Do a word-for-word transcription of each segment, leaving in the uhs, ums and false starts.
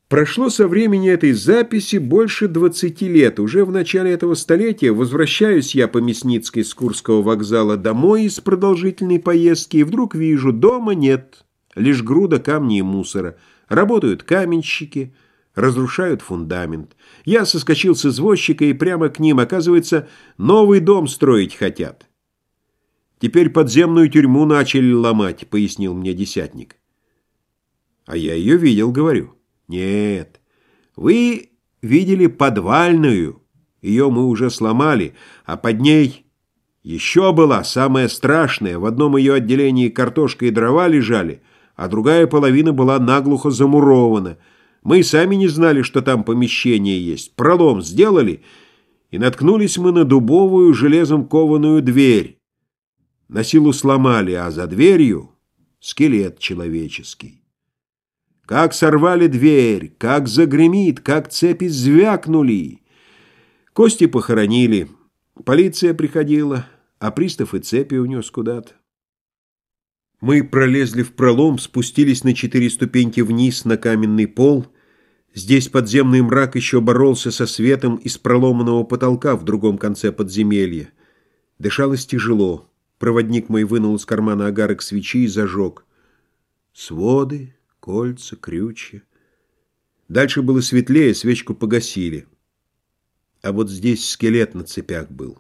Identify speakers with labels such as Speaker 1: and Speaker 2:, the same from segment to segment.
Speaker 1: Прошло со времени этой записи больше двадцати лет. Уже в начале этого столетия возвращаюсь я по Мясницкой с Курского вокзала домой из продолжительной поездки, и вдруг вижу, дома нет, лишь груда камней и мусора. Работают каменщики, разрушают фундамент. Я соскочил с извозчика и прямо к ним. Оказывается, новый дом строить хотят. «Теперь подземную тюрьму начали ломать», — пояснил мне десятник. А я ее видел, говорю. Нет, вы видели подвальную, ее мы уже сломали, а под ней еще была самая страшная. В одном ее отделении картошка и дрова лежали, а другая половина была наглухо замурована. Мы сами не знали, что там помещение есть. Пролом сделали, и наткнулись мы на дубовую железом кованую дверь. На силу сломали, а за дверью скелет человеческий. Как сорвали дверь, как загремит, как цепи звякнули. Кости похоронили, полиция приходила, а пристав и цепи унес куда-то. Мы пролезли в пролом, спустились на четыре ступеньки вниз на каменный пол. Здесь подземный мрак еще боролся со светом из проломанного потолка в другом конце подземелья. Дышалось тяжело. Проводник мой вынул из кармана огарок свечи и зажег. Своды, кольца, крючья. Дальше было светлее, свечку погасили. А вот здесь скелет на цепях был.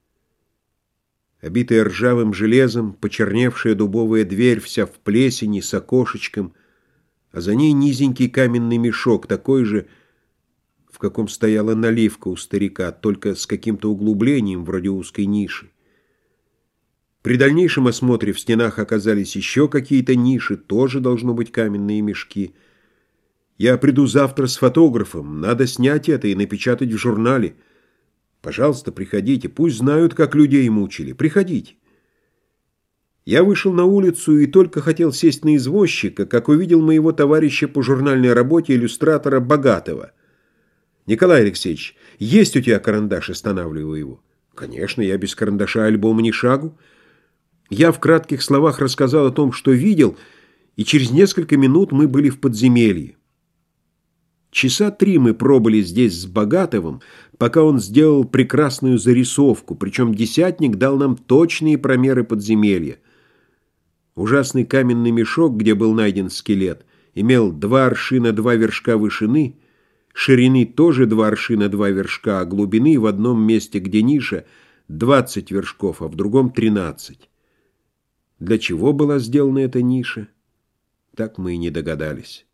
Speaker 1: Обитая ржавым железом, почерневшая дубовая дверь, вся в плесени, с окошечком, а за ней низенький каменный мешок, такой же, в каком стояла наливка у старика, только с каким-то углублением, вроде узкой ниши. При дальнейшем осмотре в стенах оказались еще какие-то ниши, тоже должно быть каменные мешки. Я приду завтра с фотографом, надо снять это и напечатать в журнале. Пожалуйста, приходите, пусть знают, как людей мучили. Приходите. Я вышел на улицу и только хотел сесть на извозчика, как увидел моего товарища по журнальной работе, иллюстратора Богатого. «Николай Алексеевич, есть у тебя карандаш?» — останавливаю его. «Конечно, я без карандаша альбома ни шагу». Я в кратких словах рассказал о том, что видел, и через несколько минут мы были в подземелье. Часа три мы пробыли здесь с Богатовым, пока он сделал прекрасную зарисовку, причем десятник дал нам точные промеры подземелья. Ужасный каменный мешок, где был найден скелет, имел два аршина два вершка вышины, ширины тоже два аршина два вершка, а глубины в одном месте, где ниша, двадцать вершков, а в другом тринадцать. Для чего была сделана эта ниша, так мы и не догадались.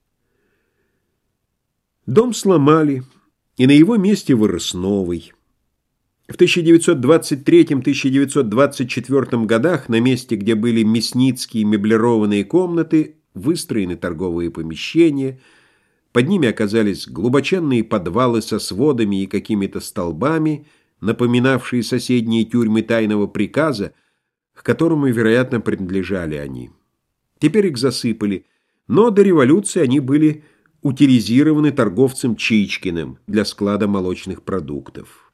Speaker 1: Дом сломали, и на его месте вырос новый. В тысяча девятьсот двадцать третьем — тысяча девятьсот двадцать четвёртом годах на месте, где были мясницкие меблированные комнаты, выстроены торговые помещения, под ними оказались глубоченные подвалы со сводами и какими-то столбами, напоминавшие соседние тюрьмы тайного приказа, к которому, вероятно, принадлежали они. Теперь их засыпали, но до революции они были утилизированы торговцем Чичкиным для склада молочных продуктов.